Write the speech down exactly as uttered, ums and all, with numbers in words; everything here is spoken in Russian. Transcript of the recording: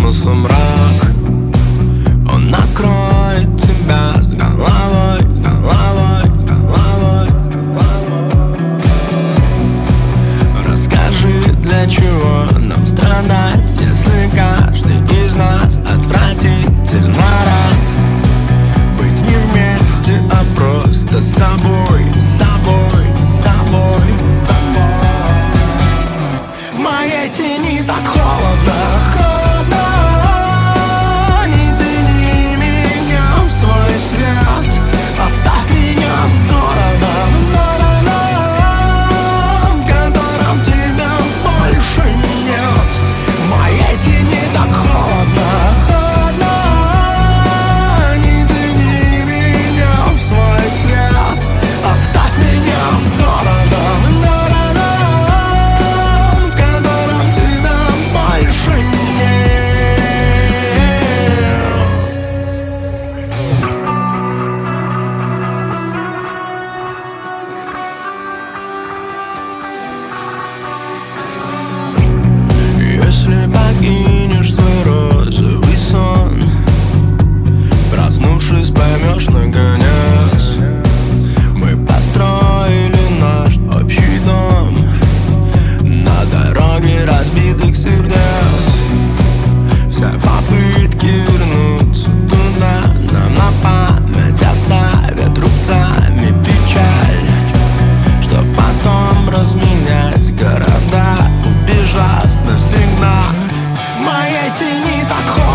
космоса мрак. Он накроет тебя с головой, с головой, с головой, с головой. Расскажи, для чего нам страдать, если каждый из нас отвратительно рад быть не вместе, а просто с собой, с собой, с собой, с собой. В моей тени так холодно, холодно. Не тяни меня в свой свет, оставь меня с городом, городом, в котором тебя больше нет. В моей тени так холодно, холодно. Не тяни меня в свой свет, оставь меня с городом, городом, в котором тебя больше нет. Если покинешь свой розовый сон, проснувшись, поймешь наконец, мы построили наш общий дом на дороге разбитых сердец. Все попытки вернуться туда нам на память оставят рубцами печаль, чтоб потом разменять города, убежав навсегда. В моей тени так холодно.